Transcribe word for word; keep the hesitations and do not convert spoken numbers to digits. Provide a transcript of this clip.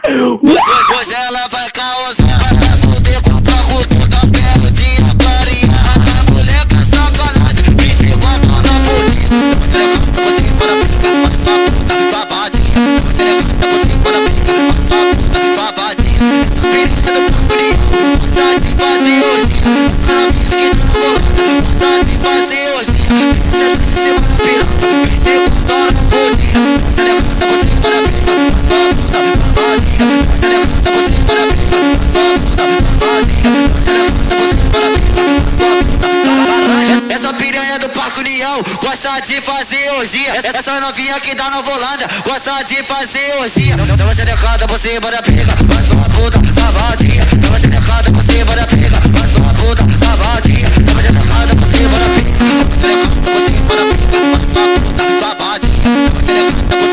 Hoje ela vai causar, vai foder com o bloco toda, quero te aparear. A mulher com sacanagem, vem se aguentando a putinha. Você para brigar, mas sua puta, sua vadinha. Você levanta você para brigar, mas sua puta, sua vadinha. Essa pirinha do procurião, gosta de fazer hoje. Essa mina que tá rolando, gosta de fazer hoje. Você tá em cima da piroca, vem se aguentando a putinha. Você levanta você para brigar, mas sua puta, sua vadinha. Você levanta você para brigar, mas sua puta, sua vadinha. Você levanta você para brigar, mas sua puta, caralho. Essa piranha do Parque União gosta de fazer orgia. Essa novinha que dá na Volândia gosta de fazer orgia. Então você decada, você para brigar, mas sua puta, sua vadinha. Então você decada, você para brigar, mas sua puta, sua vadinha. Então você decada, você para brigar, você decada, você para brigar, mas sua puta, sua vadinha. Então você decada,